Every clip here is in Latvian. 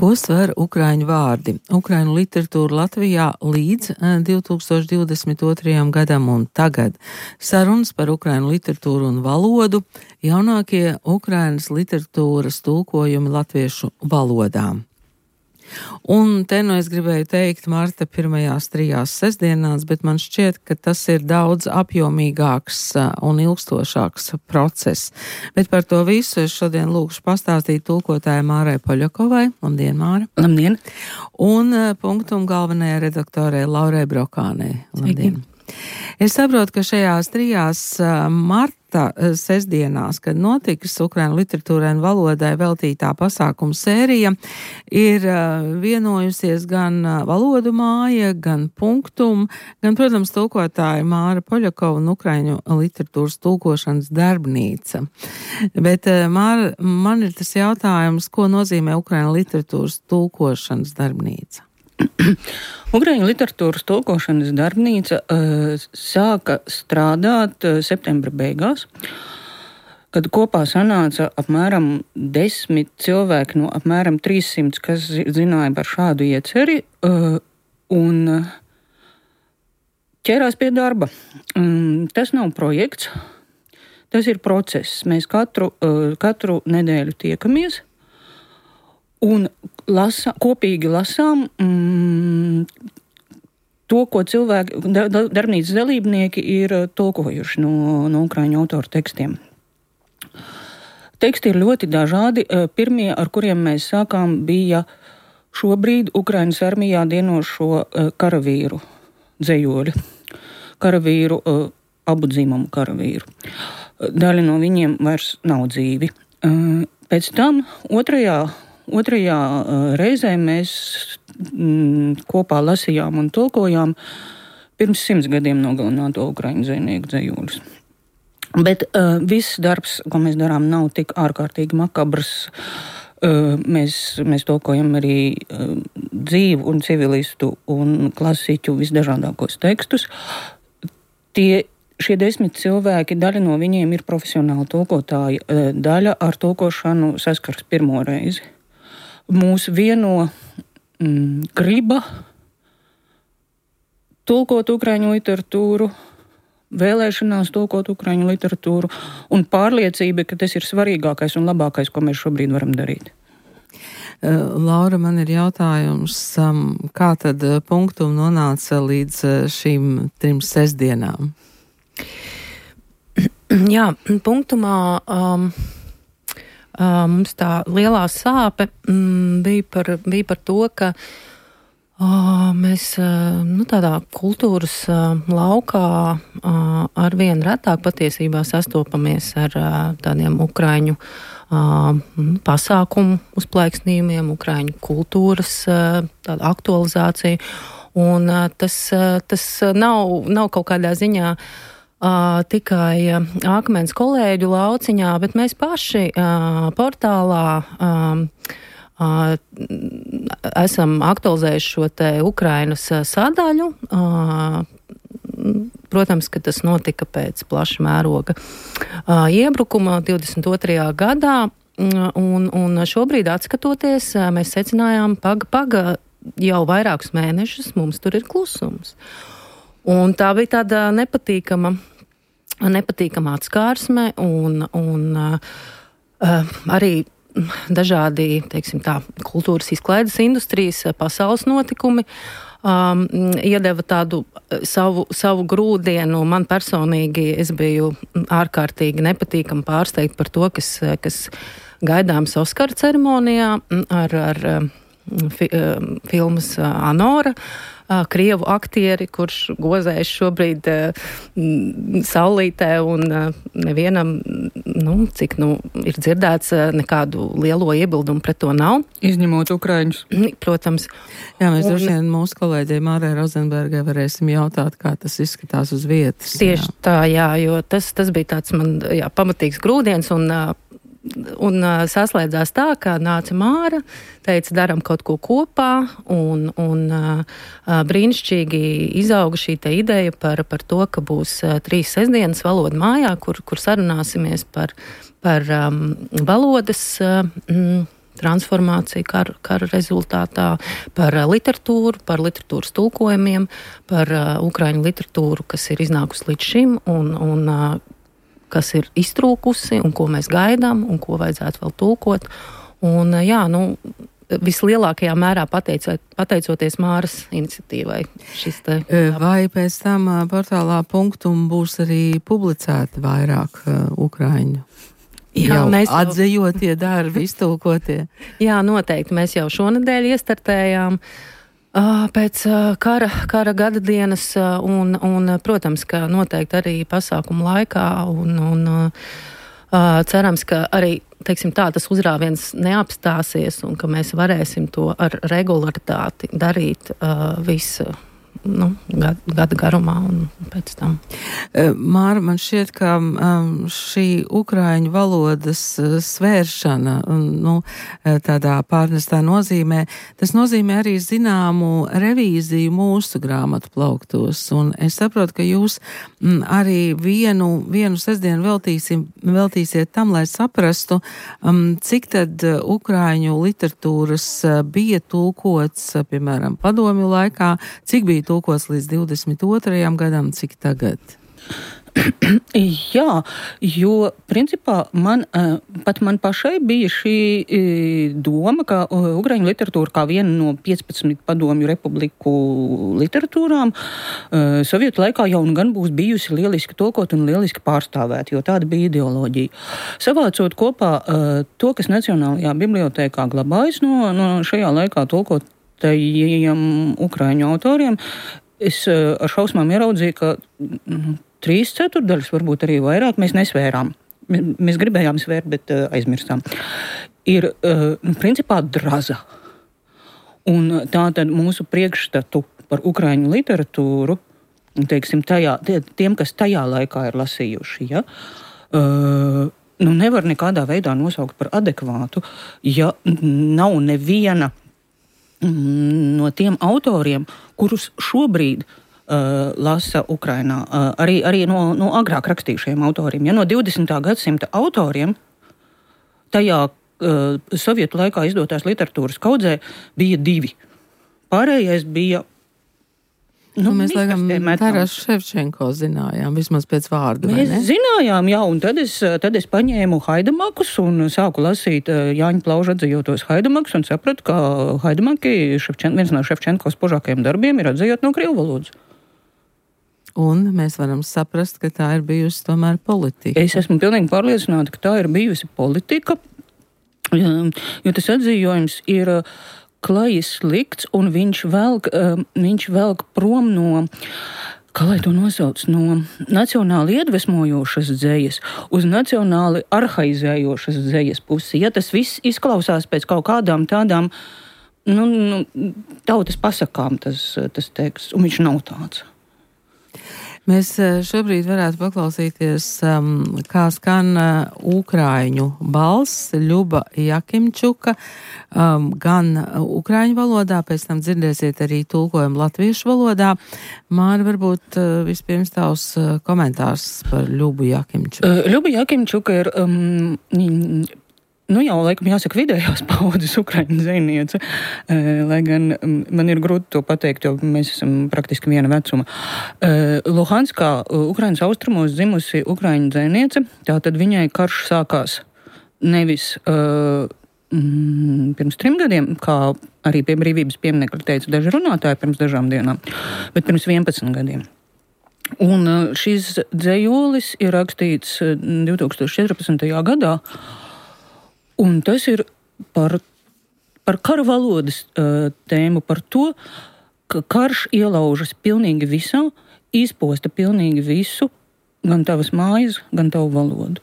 Ko sver ukraiņu vārdi? Ukraiņu literatūra Latvijā līdz 2022. gadam un tagad. Sarunas par ukraiņu literatūru un valodu, jaunākie Ukrainas literatūras tulkojumi latviešu valodām. Un te es gribēju teikt marta pirmajās 3 sestdienās, bet man šķiet, ka tas ir daudz apjomīgāks un ilgstošāks process. Bet par to visu es šodien lūkšu pastāstīt tulkotāja Mārai Poļakovai. Labdien, Māra! Labdien! Un punktum galvenajai redaktorei Laurai Brokānei. Labdien! Es saprotu, ka šajās 3 marta sestdienās, kad notiks Ukraiņu literatūrai un valodai veltītā pasākuma sērija, ir vienojusies gan valodu māja, gan punktum, gan, protams, tulkotāja Māra Poļakova un Ukraiņu literatūras tulkošanas darbnīca. Bet, Māra, man ir tas jautājums, ko nozīmē Ukraiņu literatūras tulkošanas darbnīca? Ukraiņu literatūras tulkošanas darbnīca sāka strādāt septembra beigās, kad kopā sanāca apmēram 10 cilvēki no apmēram 300, kas zināja par šādu ieceri, un ķērās pie darba. Tas nav projekts, tas ir process. Mēs katru nedēļu tiekamies un kopīgi lasām to, ko cilvēki, darbnīcas dalībnieki ir tulkojuši no ukraiņu autoru tekstiem. Teksti ir ļoti dažādi. Pirmie, ar kuriem mēs sākām, bija šobrīd Ukrainas armijā dienošo karavīru dzejoļi. Karavīru, abu dzimumu karavīru. Daļa no viņiem vairs nav dzīvi. Pēc tam otrajā reizē mēs kopā lasījām un tulkojām pirms 100 gadiem nogalināto ukraiņu zvejnieku dzejoļus. Bet viss darbs, ko mēs darām, nav tik ārkārtīgi makabrs. Mēs tulkojam arī dzīvu un civilistu un klasiķu visdažādākos tekstus. Šie 10 cilvēki, daļa no viņiem ir profesionāli tulkotāji, daļa ar tulkošanu saskars pirmo reizi. Mūs vieno griba tulkot ukraiņu literatūru, vēlēšanās tulkot ukraiņu literatūru un pārliecība, ka tas ir svarīgākais un labākais, ko mēs šobrīd varam darīt. Laura, man ir jautājums, kā tad punktum nonāca līdz šīm 3 sestdienām? Jā, punktumā mums tā lielā sāpe bija par to, ka mēs tādā kultūras laukā arvien retāk patiesībā sastopamies ar tādiem ukraiņu pasākumu uzplaiksnījumiem, ukraiņu kultūras tādu aktualizāciju. Un tas nav kaut kādā ziņā tikai akmens kolēģu lauciņā, bet mēs paši portālā esam aktualizējuši šo te Ukrainas sadaļu. Protams, ka tas notika pēc plaša mēroga iebrukuma 22. gadā, un šobrīd atskatoties, mēs secinājām, paga jau vairākus mēnešus mums tur ir klusums. Un tā bija tāda nepatīkama atskārsme un arī dažādi, teiksim tā, kultūras izklaides industrijas pasaules notikumi iedeva tādu savu grūdienu. Man personīgi es biju ārkārtīgi nepatīkami pārsteigta par to, kas gaidāms Oskara ceremonijā ar filmas Anora, krievu aktieri, kurš gozējas šobrīd saulītē un nevienam, cik ir dzirdēts, nekādu lielo iebildumu pret to nav. Izņemot ukraiņus. Protams. Jā, mēs droši vien mūsu kolēģei Mārai Rozenbergai varēsim jautāt, kā tas izskatās uz vietas. Tieši tā, jā, jo tas bija tāds man pamatīgs grūdienis un saslēdzās tā, ka nāca Māra, teica, daram kaut ko kopā, un brīnišķīgi izauga šī te ideja par to, ka būs 3 sestdienas valoda mājā, kur sarunāsimies par valodas transformāciju kara rezultātā, par literatūru, par literatūras tulkojumiem, par ukraiņu literatūru, kas ir iznākusi līdz šim un kas ir iztrūkusi un ko mēs gaidām un ko vajadzētu vēl tulkot. Un vislielākajā mērā pateicoties Māras iniciatīvai. Vai pēc tam portālā Punktum būs arī publicēti vairāk ukraiņu? Jā, mēs atzījotie darbi, iztulkotie. Jā, noteikti. Mēs jau šonedēļ iestartējām pēc kara gada dienas un, protams, ka noteikti arī pasākumu laikā un cerams, ka arī tas uzrāviens neapstāsies un ka mēs varēsim to ar regularitāti darīt visu gada garumā un pēc tam. Māra, man šķiet, ka šī ukraiņu valodas svēršana tādā pārnestā nozīmē, tas nozīmē arī zināmu revīziju mūsu grāmatu plauktos. Un es saprotu, ka jūs arī vienu sestdienu veltīsiet tam, lai saprastu, cik tad ukraiņu literatūras bija tulkots, piemēram, padomju laikā, cik bija tulkots līdz 22. gadam, cik tagad? Jā, jo principā man pašai bija šī doma, ka ukraiņu literatūra kā viena no 15 padomju republiku literatūrām Sovietu laikā jau gan būs bijusi lieliski tulkot un lieliski pārstāvēt, jo tāda bija ideoloģija. Savācot kopā to, kas Nacionālajā bibliotēkā glabājas no šajā laikā tulkotajiem ukraiņu autoriem, es ar šausmām ieraudzīju, ka 3/4, varbūt arī vairāk, mēs nesvērām. Mēs gribējām svērt, bet aizmirstām. Ir principā draza. Un tā tad mūsu priekšstatu par ukraiņu literatūru, teiksim, tiem, kas tajā laikā ir lasījuši, nevar nekādā veidā nosaukt par adekvātu, ja nav neviena no tiem autoriem, kurus šobrīd lasa Ukrainā, arī no agrāk rakstījušiem autoriem. Ja no 20. gadsimta autoriem tajā Sovietu laikā izdotās literatūras kaudzē bija 2. Pārējais bija mēs laikam Taras Ševčenko zinājām, vismaz pēc vārda. Mēs zinājām, jā, un tad es paņēmu Haidamakus un sāku lasīt Jāņa Plauža atzījotos Haidamakus un sapratu, ka Haidamaki, viens no Ševčenko spožākajiem darbiem, ir atzījot no krievu valodas. Un mēs varam saprast, ka tā ir bijusi tomēr politika. Es esmu pilnīgi pārliecināta, ka tā ir bijusi politika, jo tas atzījojums ir klaji slikts, un viņš velk prom no, kā lai to nosauc, no nacionāli iedvesmojošas dzejas uz nacionāli arhaizējošas dzejas pusi. Ja tas viss izklausās pēc kaut kādām tādām tautas pasakām, tas teksts, un viņš nav tāds. Mēs šobrīd varētu paklausīties, kā skan ukraiņu balss Ļuba Jakimčuka, gan ukraiņu valodā, pēc tam dzirdēsiet arī tulkojumu latviešu valodā. Māra, varbūt vispirms tavs komentārs par Ļubu Jakimčuku. Ļuba Jakimčuka ir jau, laikam, jāsaka, vidējās paudzes ukraiņu dzejniece, lai gan man ir grūti to pateikt, jo mēs esam praktiski viena vecuma. Luhanskā, Ukrainas austrumos dzimusi ukraiņu dzejniece, tātad viņai karš sākās nevis pirms 3 gadiem, kā arī pie brīvības pieminekļa teica daži runātāji pirms dažām dienām, bet pirms 11 gadiem. Un šis dzejolis ir rakstīts 2014. gadā, un tas ir par kara valodas tēmu, par to, ka karš ielaužas pilnīgi visā, izposta pilnīgi visu, gan tavas mājas, gan tavu valoду.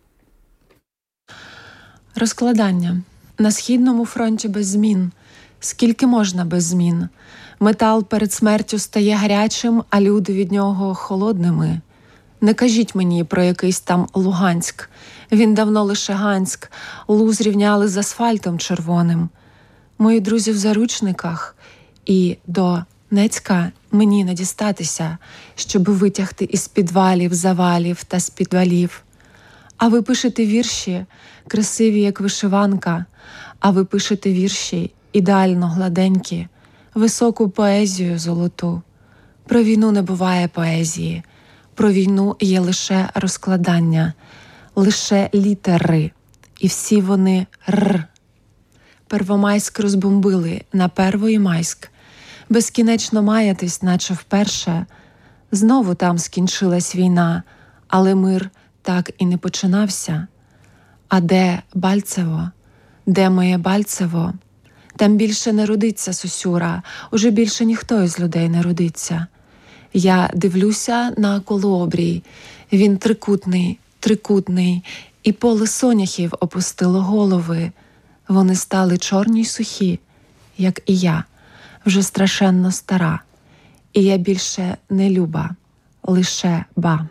Розкладання. На Східному фронті без змін. Скільки можна без змін? Метал перед смертю стає гарячим, а люди від нього холодними. Не кажіть мені про якийсь там Луганськ. Він давно лише Ганськ. Лу зрівняли з асфальтом червоним. Мої друзі в заручниках. І до Нецька мені не дістатися, щоб витягти із підвалів, завалів та з підвалів. А ви пишете вірші, красиві, як вишиванка. А ви пишете вірші ідеально гладенькі, високу поезію золоту. Про війну не буває поезії, про війну є лише розкладання, лише літери, і всі вони «р». Первомайськ розбомбили на Первомайськ, безкінечно маятись, наче вперше. Знову там скінчилась війна, але мир так і не починався. А де Бальцево? Де моє Бальцево? Там більше не родиться Сосюра, уже більше ніхто із людей не родиться. Я дивлюся на колообрій, він трикутний, і поле соняхів опустило голови. Вони стали чорні й сухі, як і я, вже страшенно стара. І я більше не люба, lише ba.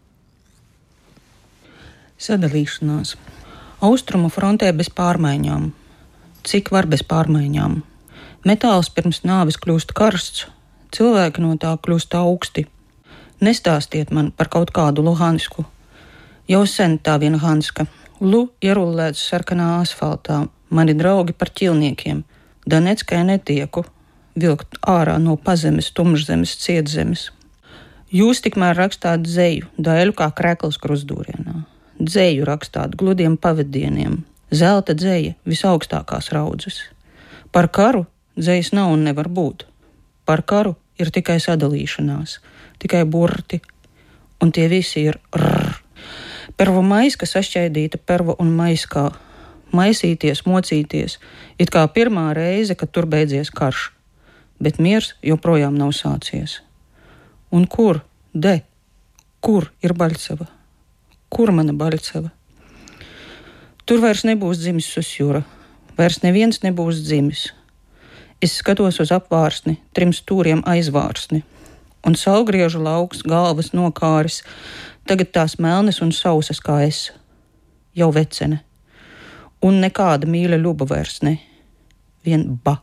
Sadalīšanās. Austrumu frontē bez pārmaiņām. Cik var bez pārmaiņām? Metāls pirms nāves kļūst karsts, cilvēki no tā kļūst augsti. Nestāstiet man par kaut kādu Luhansku. Jau sen tā viena Hanska. Ierullēts sarkanā asfaltā. Mani draugi par ķilniekiem. Donetskai netieku. Vilkt ārā no pazemes, tumšzemes, cietzemes. Jūs tikmēr rakstāt dzeju, daļu kā krekls krustdūrienā. Dzeju rakstāt gludiem pavadieniem. Zelta dzeja visaugstākās raudzes. Par karu dzejas nav un nevar būt. Par karu ir tikai sadalīšanās, tikai burti, un tie visi ir rrr. Pervomaiska sašķaidīta pervo un maiskā. Maisīties, mocīties, it kā pirmā reize, kad tur beidzies karš. Bet miers joprojām nav sācies. Un kur ir Baļceva? Kur mana Baļceva? Tur vairs nebūs dzimis Susjura, vairs neviens nebūs dzimis. Es skatos uz apvārsni, 3 stūriem aizvārsni, un saulgriežu lauks, galvas nokāris, tagad tās melnes un sausas kā es, jau vecene. Un nekāda mīļa ļuba vairs ne, vien ba.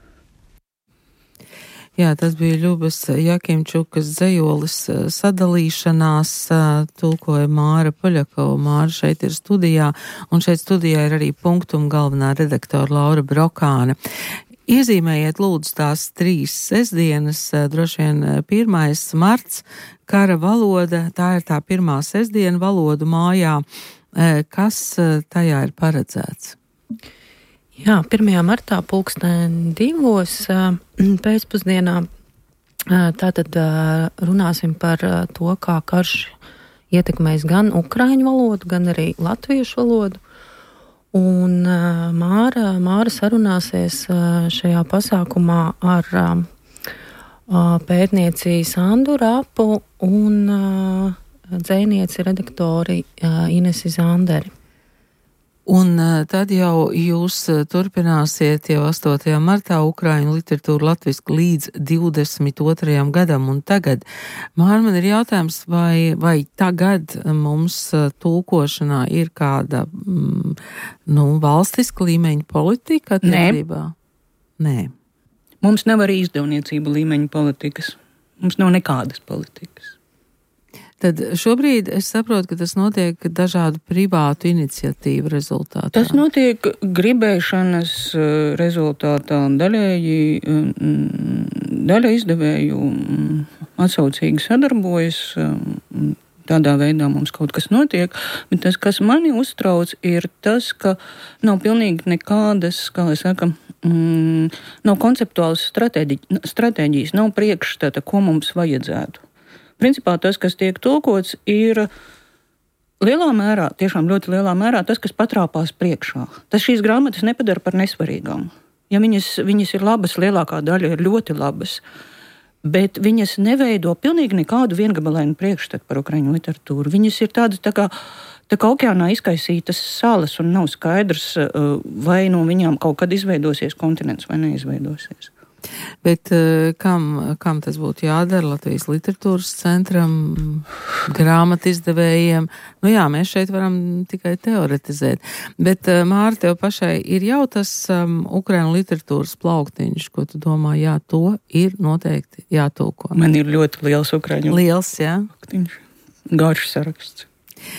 Jā, tas bija Ļubas Jakimčukas dzejolis Sadalīšanās, tulkoja Māra Poļakova. Māra šeit ir studijā, un šeit studijā ir arī Punktum galvenā redaktora Laura Brokāne. Iezīmējiet lūdzu tās 3 sestdienas, droši vien 1. marts, kara valoda, tā ir tā pirmā sestdiena valodu mājā. Kas tajā ir paredzēts? Jā, 1. martā 2:00 pēcpusdienā tātad runāsim par to, kā karš ietekmēs gan ukraiņu valodu, gan arī latviešu valodu. Un Māra sarunāsies šajā pasākumā ar pētnieci Sandu Rapu un dzejnieci redaktori Inesi Zanderi. Un tad jau jūs turpināsiet jau 8. martā Ukraiņu literatūru latviski līdz 22. gadam. Un tagad, Māra, man ir jautājums, vai tagad mums tulkošanā ir kāda valstiska līmeņa politika attiecībā? Nē. Mums nav arī izdevniecība līmeņa politikas. Mums nav nekādas politikas. Tad šobrīd es saprotu, ka tas notiek dažādu privātu iniciatīvu rezultātā. Tas notiek gribēšanas rezultātā. Daļa izdevēju atsaucīgi sadarbojas. Tādā veidā mums kaut kas notiek. Bet tas, kas mani uztrauc, ir tas, ka nav pilnīgi nekādas, kā lai saka, nav konceptuālas stratēģijas, nav priekšstata, ko mums vajadzētu. Principā tas, kas tiek tulkots, ir lielā mērā, tiešām ļoti lielā mērā, tas, kas patrāpās priekšā. Tas šīs grāmatas nepadara par nesvarīgām. Ja viņas ir labas, lielākā daļa ir ļoti labas, bet viņas neveido pilnīgi nekādu viengabalainu priekšstatu par ukraiņu literatūru. Viņas ir tādas tā kā okeānā izkaisītas salas un nav skaidrs, vai no viņām kaut kad izveidosies kontinents vai neizveidosies. Bet kam tas būtu jādara? Latvijas literatūras centram, grāmatu izdevējiem? Nu jā, mēs šeit varam tikai teoretizēt. Bet, Māra, tev pašai ir jau tas ukraiņu literatūras plauktiņš, ko tu domā, jā, to ir noteikti jātulko. Man ir ļoti liels ukraiņu liels, jā? plauktiņš. Garš saraksts.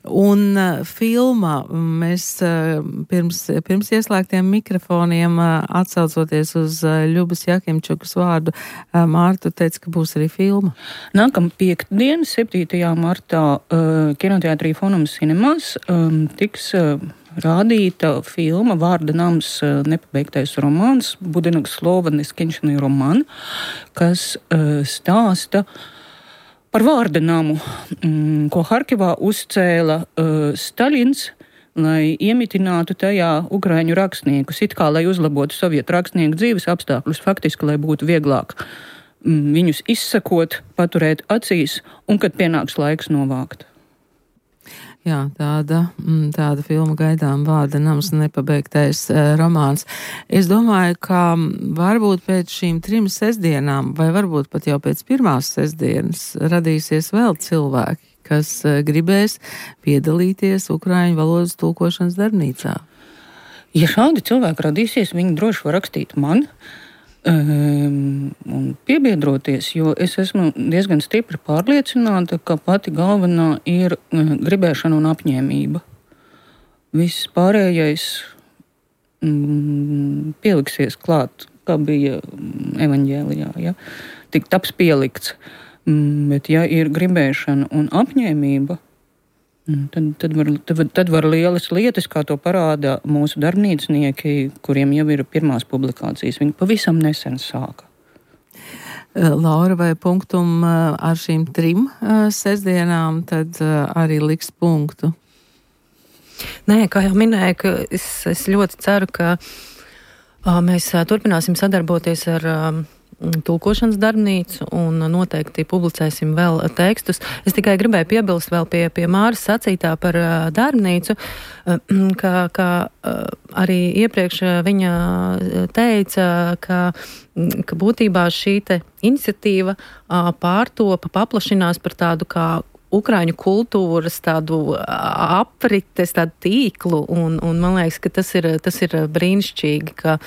Un filma, mēs pirms ieslēgtiem mikrofoniem atsaucoties uz Ļubas Jakimčukas vārdu, Mārta teica, ka būs arī filma. Nākamā piektdiena, 7. martā, kinoteātrī Fonums Cinemās tiks rādīta filma Vārda nams nepabeigtais romāns, Budinak Slovani skenšanai romāna, kas stāsta par Vārda namu, ko Harkivā uzcēla Staļins, lai iemitinātu tajā ukraiņu rakstniekus, it kā lai uzlabotu sovietu rakstnieku dzīves apstākļus, faktiski, lai būtu vieglāk viņus izsakot, paturēt acīs un, kad pienāks laiks, novākt. Jā, tāda filma gaidām Vārda nams nepabeigtais romāns. Es domāju, ka varbūt pēc šīm 3 sestdienām, vai varbūt pat jau pēc pirmās sestdienas, radīsies vēl cilvēki, kas gribēs piedalīties ukraiņu valodas tulkošanas darbnīcā. Ja šādi cilvēki radīsies, viņi droši var rakstīt man un piebiedroties, jo es esmu diezgan stipri pārliecināta, ka pati galvenā ir gribēšana un apņēmība. Viss pārējais pieliksies klāt, kā bija evaņģēlijā, ja? Tik taps pielikts. Bet ja ir gribēšana un apņēmība, tad var lielas lietas, kā to parāda mūsu darbnīcnieki, kuriem jau ir pirmās publikācijas. Viņi pavisam nesen sāka. Laura, vai punktum ar šīm 3 sestdienām tad arī liks punktu? Nē, kā jau minēju, ka es ļoti ceru, ka mēs turpināsim sadarboties ar tulkošanas darbnīcu un noteikti publicēsim vēl tekstus. Es tikai gribēju piebilst vēl pie Māras sacītā par darbnīcu, ka arī iepriekš viņa teica, ka būtībā šī te iniciatīva pārtopa, paplašinās par tādu kā Ukraiņu kultūras tādu aprites, tādu tīklu, un man liekas, ka tas ir brīnišķīgi, ka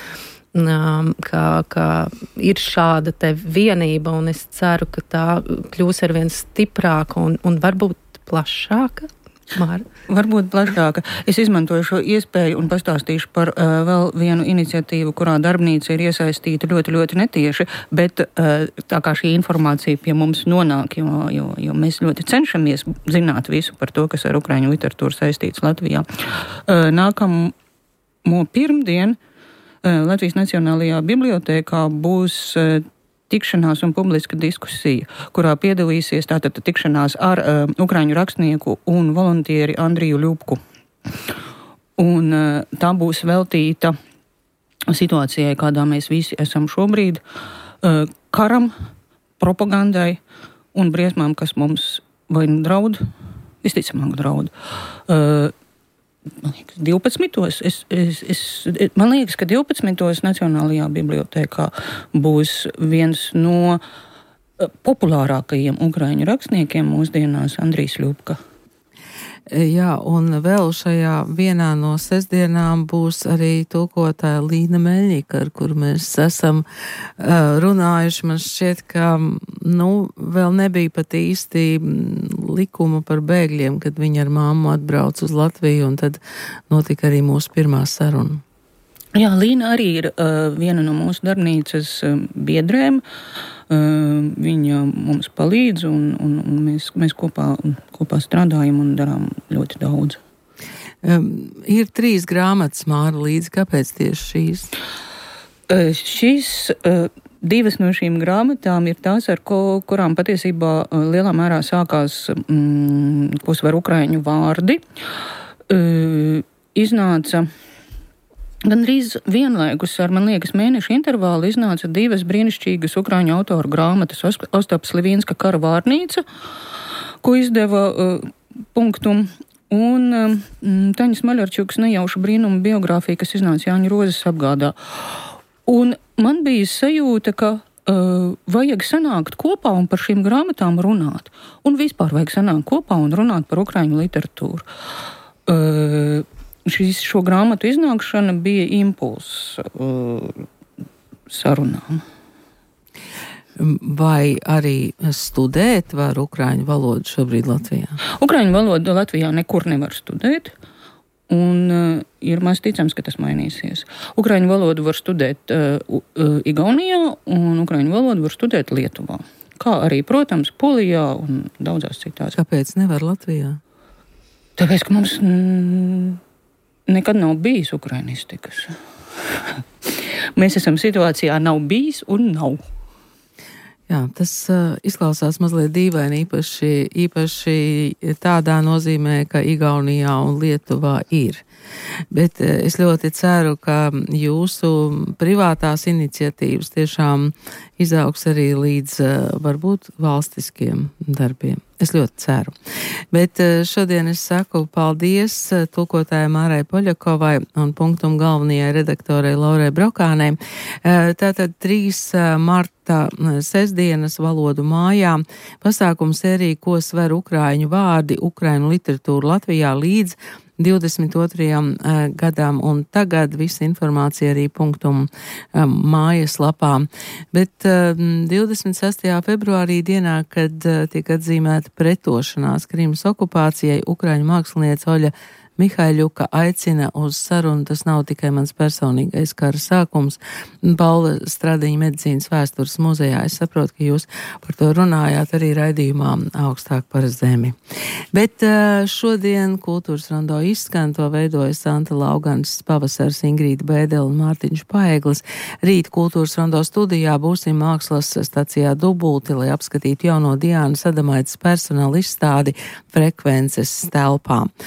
ir šāda te vienība, un es ceru, ka tā kļūs arvien stiprāka un varbūt plašāka. Māra? Varbūt plašāka. Es izmantoju šo iespēju un pastāstīšu par vēl vienu iniciatīvu, kurā darbnīca ir iesaistīta ļoti, ļoti netieši, bet tā kā šī informācija pie mums nonāk, jo mēs ļoti cenšamies zināt visu par to, kas ar ukraiņu literatūru saistīts Latvijā. Nākamo pirmdienu Latvijas Nacionālajā bibliotēkā būs tikšanās un publiska diskusija, kurā piedalīsies tātad tikšanās ar ukraiņu rakstnieku un volontieri Andriju Ļubku. Un tā būs veltīta situācijai, kādā mēs visi esam šobrīd, karam, propagandai un briesmām, kas mums vai nu draud, visticamāk draud. Man liekas, 12. Man liekas, ka 12. Nacionālajā bibliotēkā būs viens no populārākajiem ukraiņu rakstniekiem mūsdienās Andrijs Ļubka. Jā, un vēl šajā vienā no sestdienām būs arī tulkotāja Līna Meļņika, ar kuru mēs esam runājuši. Man šķiet, ka vēl nebija pat īsti likuma par bēgļiem, kad viņa ar māmu atbrauc uz Latviju, un tad notika arī mūsu pirmā saruna. Jā, Līna arī ir viena no mūsu darbnīcas biedrēm. Viņa mums palīdz, un mēs kopā strādājam un darām ļoti daudz. Ir 3 grāmatas, Māra, līdzi. Kāpēc tieši šīs? Šīs 2 no šīm grāmatām ir tās, ar kurām patiesībā lielā mērā sākās pusvar ukraiņu vārdi. Iznāca gandrīz vienlaikus ar, man liekas, mēnešu intervālu iznāca 2 brīnišķīgas ukraiņu autoru grāmatas. Ostaps Livīnska Kara vārnīca, ko izdeva Punktum, un Taņas Maļarčukas nejauša brīnuma biogrāfija, kas iznāca Jāņa Rozes apgādā. Un man bija sajūta, ka vajag sanākt kopā un par šīm grāmatām runāt. Un vispār vajag sanākt kopā un runāt par ukraiņu literatūru. Šo grāmatu iznākšana bija impulss sarunām. Vai arī studēt var ukraiņu valodu šobrīd Latvijā? Ukraiņu valodu Latvijā nekur nevar studēt. Un ir maz ticams, ka tas mainīsies. Ukraiņu valodu var studēt Igaunijā, un ukraiņu valodu var studēt Lietuvā. Kā arī, protams, Polijā un daudzās citās. Kāpēc nevar Latvijā? Tāpēc, ka mums nekad nav bijis ukrainistikas. Mēs esam situācijā nav bijis un nav. Jā, tas izklausās mazliet dīvaini, īpaši tādā nozīmē, ka Igaunijā un Lietuvā ir. Bet es ļoti ceru, ka jūsu privātās iniciatīvas tiešām izaugs arī līdz varbūt valstiskiem darbiem. Es ļoti ceru. Bet šodien es saku paldies tulkotājai Mārai Poļakovai un Punktum galvenajai redaktorei Laurai Brokānei. Tātad 3. marta sestdienas valodu mājā pasākumu sērija, ko sver ukraiņu vārdi, ukraiņu literatūra Latvijā līdz 22. gadam, un tagad visa informācija arī Punktum mājaslapā. Bet 26. februārī dienā, kad tiek atzīmēta pretošanās Krimas okupācijai, ukraiņu mākslinieca Oļa Mihaiļuka aicina uz sarunu. Tas nav tikai mans personīgais kara sākums. Paula Stradiņa medicīnas vēstures muzejā. Es saprotu, ka jūs par to runājāt arī raidījumā Augstāk par zemi. Bet šodien Kultūras rondo izskan, to veidoja Santa Laugans, Pavasars, Ingrīda Bēdele un Mārtiņš Paeglis. Rīt Kultūras rondo studijā būsim mākslas stacijā Dubulti, lai apskatītu jauno Diānas Adomaites personāla izstādi Frekvences telpā.